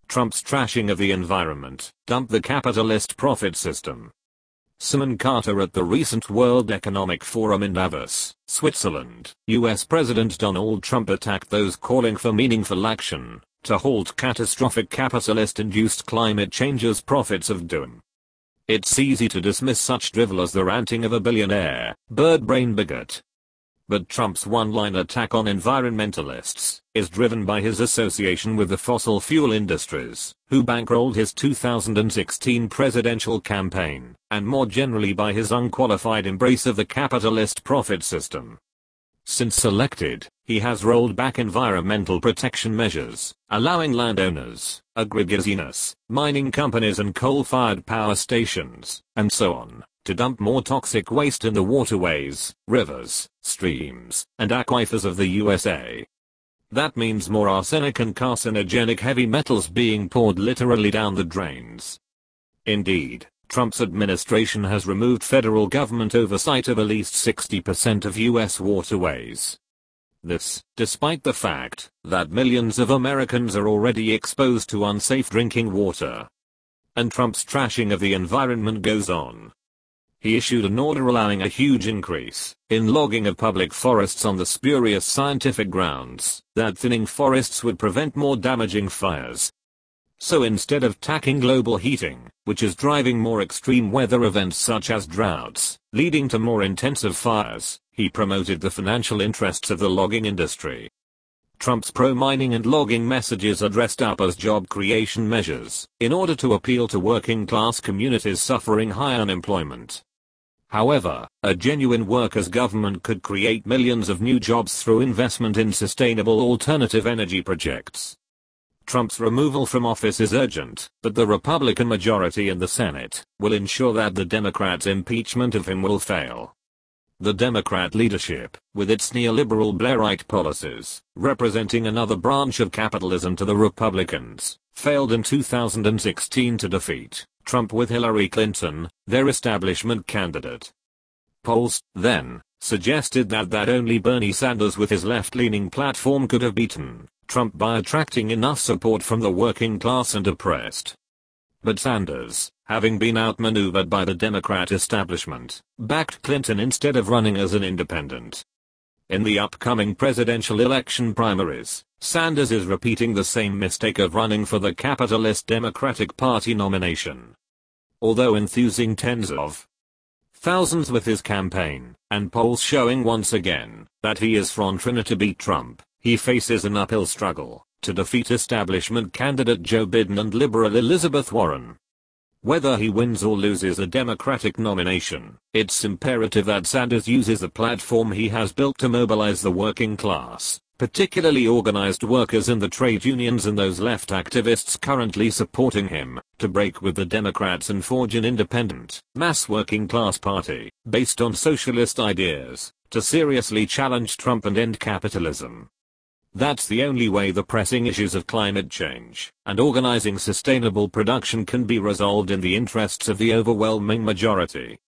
Trump's trashing of the environment, dump the capitalist profit system. Simon Carter at the recent World Economic Forum in Davos, Switzerland, US President Donald Trump attacked those calling for meaningful action to halt catastrophic capitalist-induced climate change's prophets of doom. It's easy to dismiss such drivel as the ranting of a billionaire, bird-brain bigot. But Trump's one-line attack on environmentalists is driven by his association with the fossil fuel industries, who bankrolled his 2016 presidential campaign, and more generally by his unqualified embrace of the capitalist profit system. Since elected, he has rolled back environmental protection measures, allowing landowners, agribusiness, mining companies and coal-fired power stations, and so on, to dump more toxic waste in the waterways, rivers, streams, and aquifers of the USA. That means more arsenic and carcinogenic heavy metals being poured literally down the drains. Indeed, Trump's administration has removed federal government oversight of at least 60% of US waterways. This, despite the fact that millions of Americans are already exposed to unsafe drinking water. And Trump's trashing of the environment goes on. He issued an order allowing a huge increase in logging of public forests on the spurious scientific grounds that thinning forests would prevent more damaging fires. So instead of tackling global heating, which is driving more extreme weather events such as droughts, leading to more intensive fires, he promoted the financial interests of the logging industry. Trump's pro-mining and logging messages are dressed up as job creation measures in order to appeal to working-class communities suffering high unemployment. However, a genuine workers' government could create millions of new jobs through investment in sustainable alternative energy projects. Trump's removal from office is urgent, but the Republican majority in the Senate will ensure that the Democrats' impeachment of him will fail. The Democrat leadership, with its neoliberal Blairite policies, representing another branch of capitalism to the Republicans, failed in 2016 to defeat Trump with Hillary Clinton, their establishment candidate. Polls, then, suggested that only Bernie Sanders with his left-leaning platform could have beaten Trump by attracting enough support from the working class and oppressed. But Sanders, having been outmaneuvered by the Democrat establishment, backed Clinton instead of running as an independent. In the upcoming presidential election primaries, Sanders is repeating the same mistake of running for the capitalist Democratic Party nomination. Although enthusing tens of thousands with his campaign, and polls showing once again that he is frontrunner to beat Trump, he faces an uphill struggle to defeat establishment candidate Joe Biden and liberal Elizabeth Warren. Whether he wins or loses a Democratic nomination, it's imperative that Sanders uses the platform he has built to mobilize the working class, particularly organized workers in the trade unions and those left activists currently supporting him, to break with the Democrats and forge an independent, mass working class party, based on socialist ideas, to seriously challenge Trump and end capitalism. That's the only way the pressing issues of climate change and organizing sustainable production can be resolved in the interests of the overwhelming majority.